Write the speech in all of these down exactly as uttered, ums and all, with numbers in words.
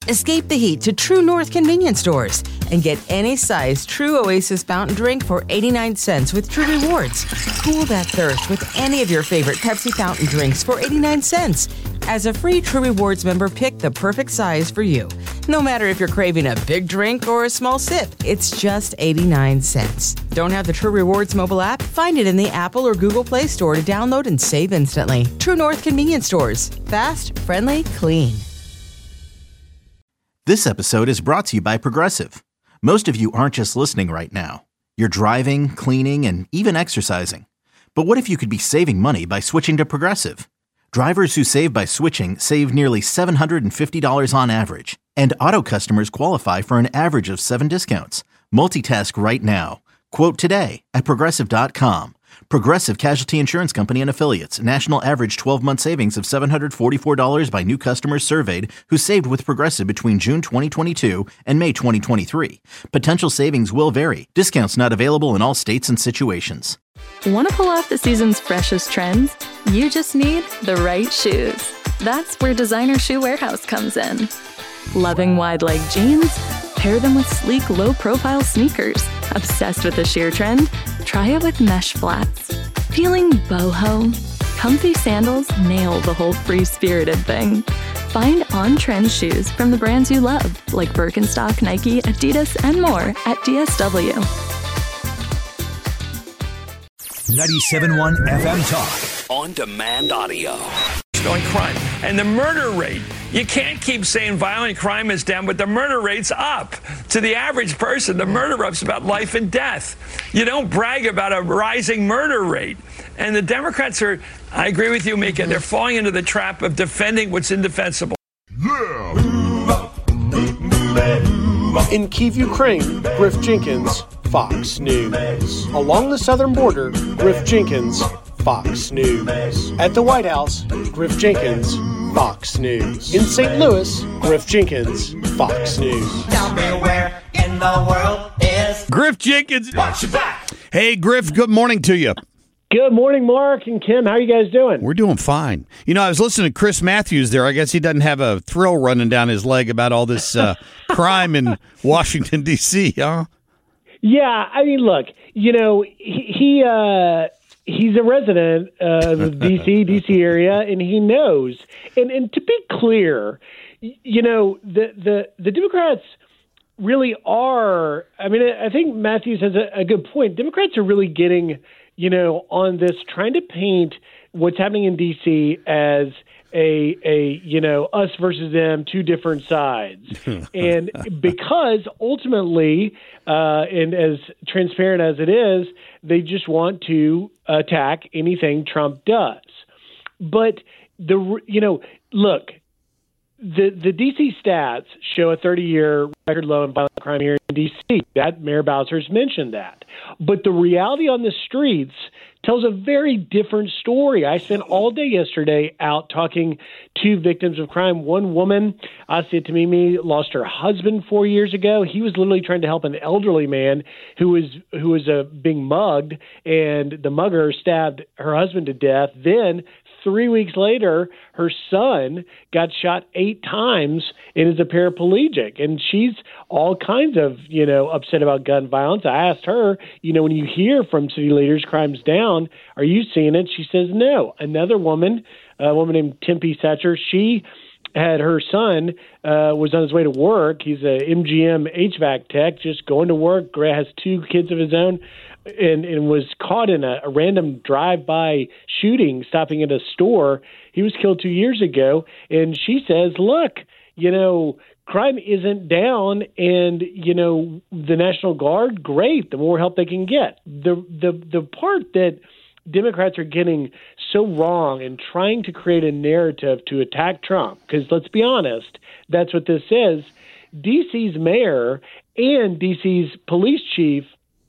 Escape the heat to True North convenience stores and get any size True Oasis fountain drink for eighty-nine cents with True Rewards. Cool that thirst with any of your favorite Pepsi fountain drinks for eighty-nine cents. As a free True Rewards member, pick the perfect size for you. No matter if you're craving a big drink or a small sip, it's just eighty-nine cents. Don't have the True Rewards mobile app? Find it in the Apple or Google Play Store to download and save instantly. True North convenience stores. Fast, friendly, clean. This episode is brought to you by Progressive. Most of you aren't just listening right now. You're driving, cleaning, and even exercising. But what if you could be saving money by switching to Progressive? Drivers who save by switching save nearly seven hundred fifty dollars on average. And auto customers qualify for an average of seven discounts. Multitask right now. Quote today at Progressive dot com. Progressive Casualty Insurance Company and Affiliates. National average twelve-month savings of seven hundred forty-four dollars by new customers surveyed who saved with Progressive between June twenty twenty-two and May twenty twenty-three. Potential savings will vary. Discounts not available in all states and situations. Want to pull off the season's freshest trends? You just need the right shoes. That's where Designer Shoe Warehouse comes in. Loving wide leg jeans? Pair them with sleek, low-profile sneakers. Obsessed with the sheer trend? Try it with mesh flats. Feeling boho? Comfy sandals nail the whole free-spirited thing. Find on-trend shoes from the brands you love, like Birkenstock, Nike, Adidas, and more at D S W. ninety-seven point one F M Talk. On demand audio. On crime and the murder rate. You can't keep saying violent crime is down, but the murder rate's up. To the average person, the murder rate's about life and death. You don't brag about a rising murder rate. And the Democrats are, I agree with you, Mika, they're falling into the trap of defending what's indefensible. In Kyiv, Ukraine, Griff Jenkins, Fox News. Along the southern border, Griff Jenkins, Fox News. At the White House, Griff Jenkins, Fox News. In Saint Louis, Griff Jenkins, Fox News. Tell me where in the world is Griff Jenkins. Watch your back. Hey, Griff, good morning to you. Good morning, Mark and Kim. How are you guys doing? We're doing fine. You know, I was listening to Chris Matthews there. I guess he doesn't have a thrill running down his leg about all this uh, crime in Washington, D C, huh? Yeah, I mean, look, you know, he... he uh, He's a resident of the D C, D C area, and he knows. And and to be clear, you know, the the, the Democrats really are, I mean, I think Matthews has a, a good point. Democrats are really getting, you know, on this, trying to paint what's happening in D C as a, a you know, us versus them, two different sides. And because ultimately, uh, and as transparent as it is, they just want to attack anything Trump does. But, the you know, look, the, the D C stats show a thirty-year record low in violent crime here in D C. That Mayor Bowser's mentioned that. But the reality on the streets tells a very different story. I spent all day yesterday out talking to victims of crime. One woman, Asia Tamimi, lost her husband four years ago. He was literally trying to help an elderly man who was who was uh, being mugged, and the mugger stabbed her husband to death. Then three weeks later, her son got shot eight times and is a paraplegic. And she's all kinds of, you know, upset about gun violence. I asked her, you know, when you hear from city leaders, crime's down, are you seeing it? She says no. Another woman, a woman named Tempe Satcher, she had her son uh, was on his way to work. He's a M G M H V A C tech, just going to work, has two kids of his own, and, and was caught in a, a random drive-by shooting, stopping at a store. He was killed two years ago. And she says, look, you know, crime isn't down, and, you know, the National Guard, great, the more help they can get. The the the part that Democrats are getting so wrong and trying to create a narrative to attack Trump, because let's be honest, that's what this is. D C's mayor and D C's police chief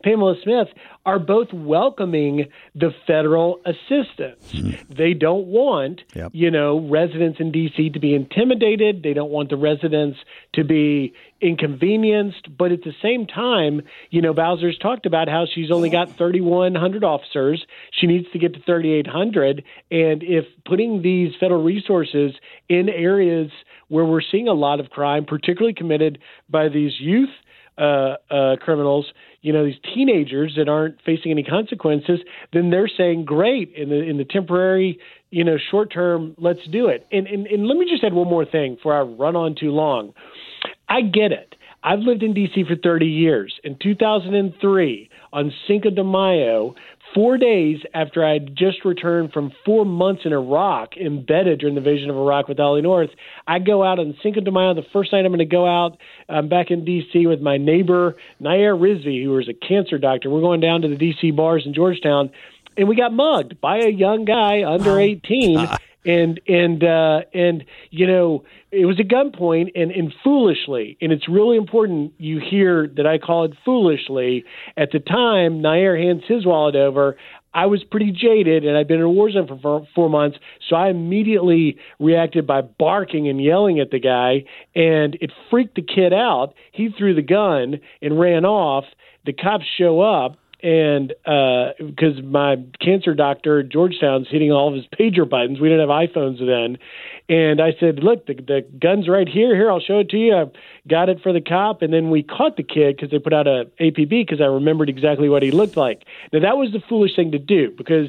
Pamela Smith, are both welcoming the federal assistance. Mm-hmm. They don't want, yep. you know, residents in D C to be intimidated. They don't want the residents to be inconvenienced. But at the same time, you know, Bowser's talked about how she's only got thirty-one hundred officers. She needs to get to thirty-eight hundred. And if putting these federal resources in areas where we're seeing a lot of crime, particularly committed by these youth uh, uh, criminals, you know, these teenagers that aren't facing any consequences, then they're saying, great, in the in the temporary, you know, short term, let's do it. And, and, and let me just add one more thing before I run on too long. I get it. I've lived in D C for thirty years. In two thousand three, on Cinco de Mayo, four days after I had just returned from four months in Iraq, embedded during the invasion of Iraq with Ollie North, I go out on Cinco de Mayo, the first night I'm going to go out. I'm back in D C with my neighbor, Nair Rizvi, who was a cancer doctor. We're going down to the D C bars in Georgetown, and we got mugged by a young guy under eighteen. And, and, uh, and, you know, it was a gunpoint and, and foolishly, and it's really important you hear that I call it foolishly. At the time, Nair hands his wallet over. I was pretty jaded, and I'd been in a war zone for four, four months, so I immediately reacted by barking and yelling at the guy, and it freaked the kid out. He threw the gun and ran off. The cops show up. And because uh, my cancer doctor at Georgetown's hitting all of his pager buttons, we didn't have iPhones then. And I said, look, the, the gun's right here. Here, I'll show it to you. I got it for the cop. And then we caught the kid because they put out a A P B because I remembered exactly what he looked like. Now, that was the foolish thing to do because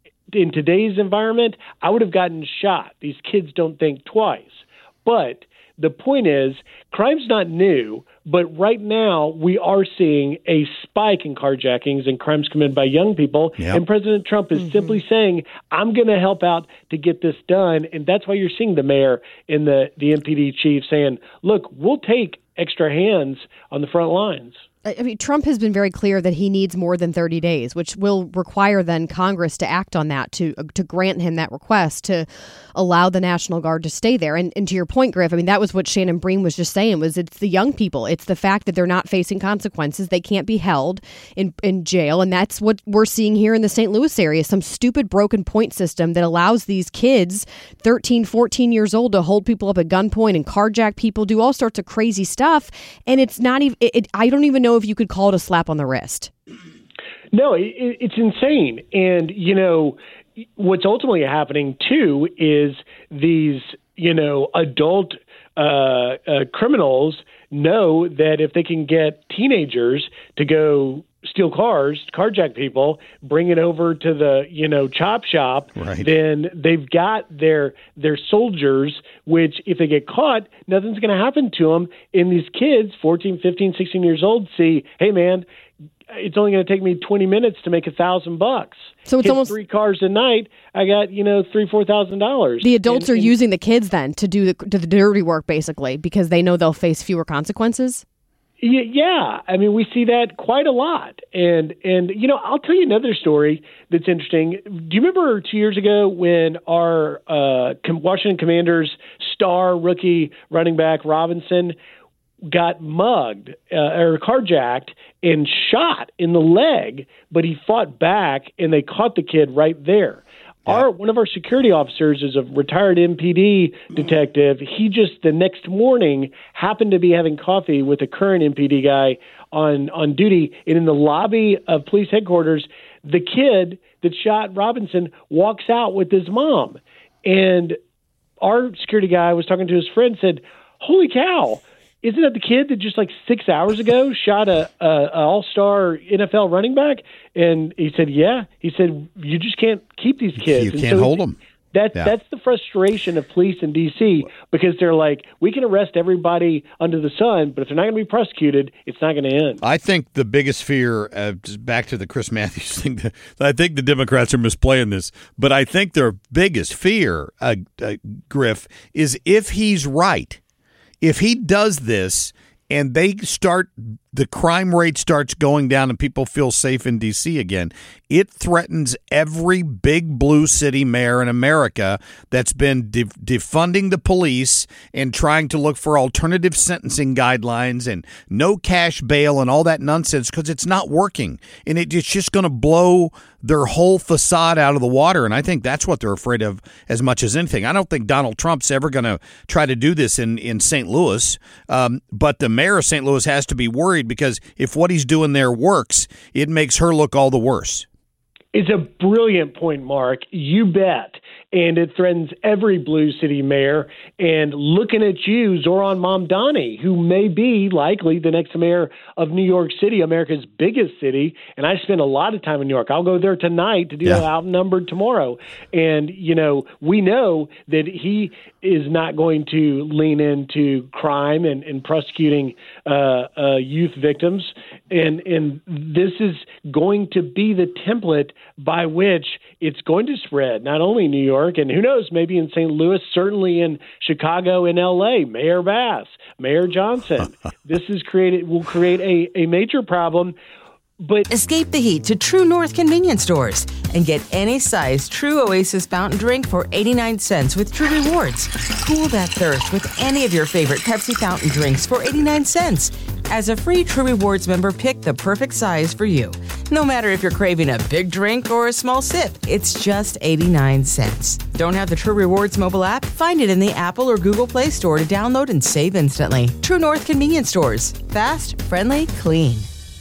in today's environment, I would have gotten shot. These kids don't think twice. But the point is, crime's not new, but right now we are seeing a spike in carjackings and crimes committed by young people. Yep. And President Trump is mm-hmm. simply saying, I'm going to help out to get this done. And that's why you're seeing the mayor and the, the M P D chief saying, look, we'll take extra hands on the front lines. I mean, Trump has been very clear that he needs more than thirty days, which will require then Congress to act on that, to to grant him that request, to allow the National Guard to stay there. And, and to your point, Griff, I mean, that was what Shannon Bream was just saying, was it's the young people. It's the fact that they're not facing consequences. They can't be held in, in jail. And that's what we're seeing here in the Saint Louis area, some stupid broken point system that allows these kids, thirteen, fourteen years old, to hold people up at gunpoint and carjack people, do all sorts of crazy stuff. And it's not even, it, it, I don't even know if you could call it a slap on the wrist. No, it, it's insane. And, you know, what's ultimately happening, too, is these, you know, adult uh, uh, criminals know that if they can get teenagers to go steal cars, carjack people, bring it over to the, you know, chop shop, right. then they've got their their soldiers, which if they get caught, nothing's going to happen to them. And these kids, fourteen, fifteen, sixteen years old, see, hey, man, it's only going to take me twenty minutes to make a thousand bucks. So it's Hit almost three cars a night. I got, you know, three, four thousand dollars. The adults and, are and, using the kids then to do the, to the dirty work, basically, because they know they'll face fewer consequences. Yeah, I mean, we see that quite a lot. And, and you know, I'll tell you another story that's interesting. Do you remember two years ago when our uh, Washington Commanders star rookie running back Robinson got mugged uh, or carjacked and shot in the leg, but he fought back and they caught the kid right there? Our, one of our security officers is a retired M P D detective. He just the next morning happened to be having coffee with a current M P D guy on, on duty. And in the lobby of police headquarters, the kid that shot Robinson walks out with his mom. And our security guy was talking to his friend, said, holy cow, isn't that the kid that just like six hours ago shot a, a, a all-star N F L running back? And he said, yeah. He said, you just can't keep these kids. You and can't so hold them. That's, yeah. that's the frustration of police in D C because they're like, we can arrest everybody under the sun, but if they're not going to be prosecuted, it's not going to end. I think the biggest fear, uh, just back to the Chris Matthews thing, I think the Democrats are misplaying this, but I think their biggest fear, uh, uh, Griff, is if he's right. If he does this and they start, the crime rate starts going down and people feel safe in D C again, it threatens every big blue city mayor in America that's been de- defunding the police and trying to look for alternative sentencing guidelines and no cash bail and all that nonsense, because it's not working. And it, it's just going to blow their whole facade out of the water. And I think that's what they're afraid of as much as anything. I don't think Donald Trump's ever going to try to do this in, in Saint Louis. Um, but the mayor of Saint Louis has to be worried, because if what he's doing there works, it makes her look all the worse. It's a brilliant point, Mark. You bet. And it threatens every blue city mayor. And looking at you, Zohran Mamdani, who may be likely the next mayor of New York City, America's biggest city. And I spend a lot of time in New York. I'll go there tonight to do yeah. Outnumbered tomorrow. And, you know, we know that he is not going to lean into crime and, and prosecuting uh, uh, youth victims. And, and this is going to be the template by which it's going to spread, not only in New York, and who knows, maybe in Saint Louis, certainly in Chicago and L A, Mayor Bass, Mayor Johnson. This is created will create a, a major problem. But escape the heat to True North convenience stores and get any size True Oasis fountain drink for eighty-nine cents with True Rewards. Cool that thirst with any of your favorite Pepsi fountain drinks for eighty-nine cents. As a free True Rewards member, pick the perfect size for you. No matter if you're craving a big drink or a small sip, it's just eighty-nine cents. Don't have the True Rewards mobile app? Find it in the Apple or Google Play Store to download and save instantly. True North convenience stores. Fast, friendly, clean.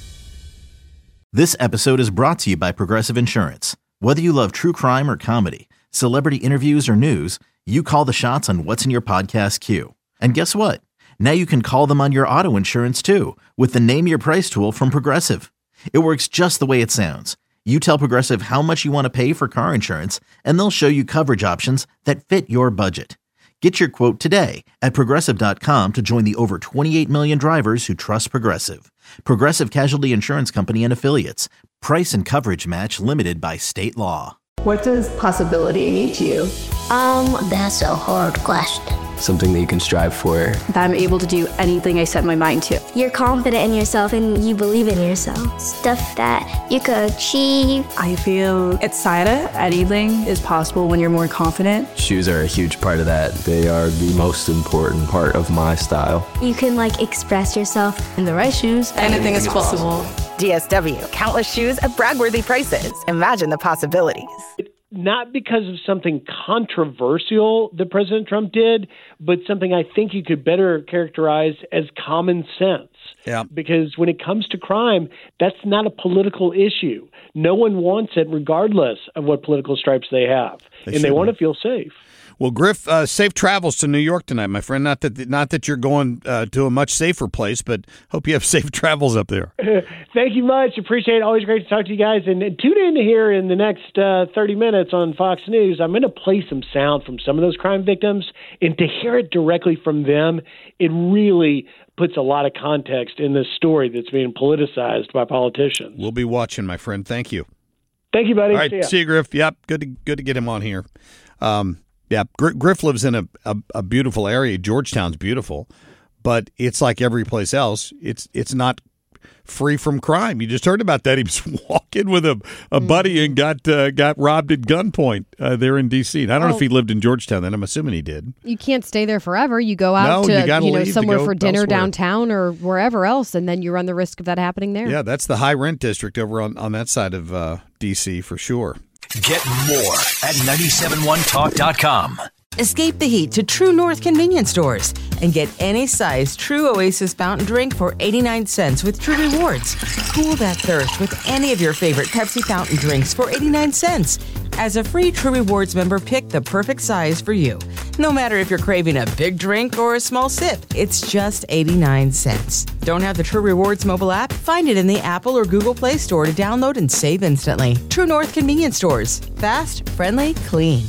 This episode is brought to you by Progressive Insurance. Whether you love true crime or comedy, celebrity interviews or news, you call the shots on what's in your podcast queue. And guess what? Now you can call them on your auto insurance too, with the Name Your Price tool from Progressive. It works just the way it sounds. You tell Progressive how much you want to pay for car insurance, and they'll show you coverage options that fit your budget. Get your quote today at Progressive dot com to join the over twenty-eight million drivers who trust Progressive. Progressive Casualty Insurance Company and Affiliates. Price and coverage match limited by state law. What does possibility mean to you? Um, that's a hard question. Something that you can strive for. That I'm able to do anything I set my mind to. You're confident in yourself and you believe in yourself. Stuff that you could achieve. I feel excited. Anything is possible when you're more confident. Shoes are a huge part of that. They are the most important part of my style. You can like express yourself. In the right shoes, anything, anything is possible. possible. D S W, countless shoes at brag-worthy prices. Imagine the possibilities. Not because of something controversial that President Trump did, but something I think you could better characterize as common sense. Yeah. Because when it comes to crime, that's not a political issue. No one wants it regardless of what political stripes they have. They and they want to feel safe. Well, Griff, uh, safe travels to New York tonight, my friend. Not that not that you're going uh, to a much safer place, but hope you have safe travels up there. Thank you much. Appreciate it. Always great to talk to you guys. And, and tune in here in the next uh, thirty minutes on Fox News. I'm going to play some sound from some of those crime victims. And to hear it directly from them, it really puts a lot of context in this story that's being politicized by politicians. We'll be watching, my friend. Thank you. Thank you, buddy. All right, see, see you, Griff. Yep, good to, good to get him on here. Um, Yeah, Griff lives in a, a, a beautiful area. Georgetown's beautiful, but it's like every place else. It's it's not free from crime. You just heard about that. He was walking with a, a buddy and got uh, got robbed at gunpoint uh, there in D C. And I don't oh. know if he lived in Georgetown then. I'm assuming he did. You can't stay there forever. You go out no, to you, you know somewhere for dinner elsewhere. Downtown or wherever else, and then you run the risk of that happening there. Yeah, that's the high rent district over on, on that side of uh, D C for sure. Get more at nine seven one talk dot com. Escape the heat to True North convenience stores and get any size True Oasis fountain drink for eighty-nine cents with True Rewards. Cool that thirst with any of your favorite Pepsi fountain drinks for eighty-nine cents. As a free True Rewards member, pick the perfect size for you. No matter if you're craving a big drink or a small sip, it's just eighty-nine cents. Don't have the True Rewards mobile app? Find it in the Apple or Google Play Store to download and save instantly. True North convenience stores. Fast, friendly, clean.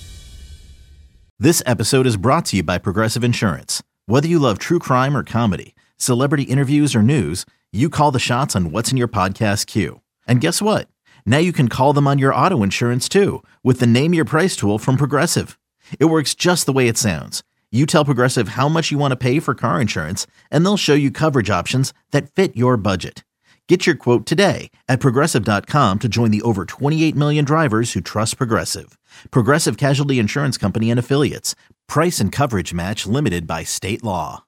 This episode is brought to you by Progressive Insurance. Whether you love true crime or comedy, celebrity interviews or news, you call the shots on what's in your podcast queue. And guess what? Now you can call them on your auto insurance too with the Name Your Price tool from Progressive. It works just the way it sounds. You tell Progressive how much you want to pay for car insurance, and they'll show you coverage options that fit your budget. Get your quote today at Progressive dot com to join the over twenty-eight million drivers who trust Progressive. Progressive Casualty Insurance Company and Affiliates. Price and coverage match limited by state law.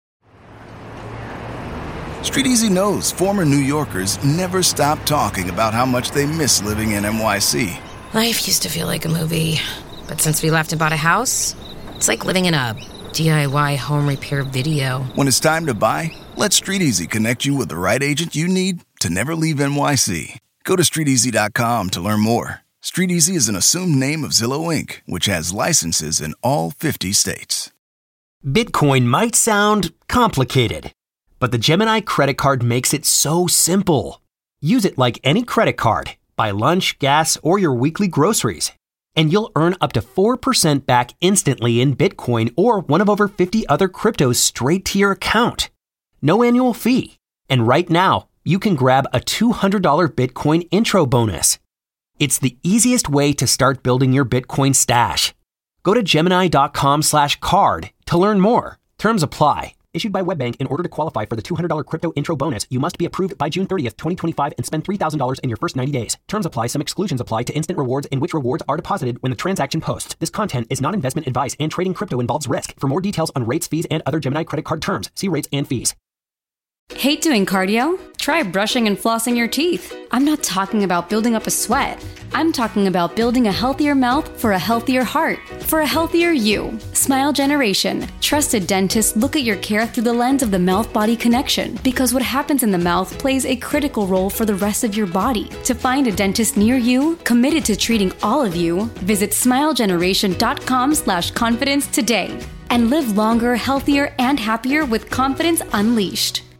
Street Easy knows former New Yorkers never stop talking about how much they miss living in N Y C. Life used to feel like a movie, but since we left and bought a house, it's like living in a D I Y home repair video. When it's time to buy, let Street Easy connect you with the right agent you need to never leave N Y C. Go to street easy dot com to learn more. Street Easy is an assumed name of Zillow Incorporated, which has licenses in all fifty states. Bitcoin might sound complicated, but the Gemini credit card makes it so simple. Use it like any credit card. Buy lunch, gas, or your weekly groceries, and you'll earn up to four percent back instantly in Bitcoin or one of over fifty other cryptos straight to your account. No annual fee. And right now, you can grab a two hundred dollars Bitcoin intro bonus. It's the easiest way to start building your Bitcoin stash. Go to Gemini dot com slash card to learn more. Terms apply. Issued by WebBank. In order to qualify for the two hundred dollars crypto intro bonus, you must be approved by June thirtieth, twenty twenty-five and spend three thousand dollars in your first ninety days. Terms apply. Some exclusions apply to instant rewards in which rewards are deposited when the transaction posts. This content is not investment advice, and trading crypto involves risk. For more details on rates, fees, and other Gemini credit card terms, see rates and fees. Hate doing cardio? Try brushing and flossing your teeth. I'm not talking about building up a sweat. I'm talking about building a healthier mouth for a healthier heart, for a healthier you. Smile Generation. Trusted dentists look at your care through the lens of the mouth-body connection, because what happens in the mouth plays a critical role for the rest of your body. To find a dentist near you, committed to treating all of you, visit smile generation dot com slash confidence today and live longer, healthier, and happier with confidence unleashed.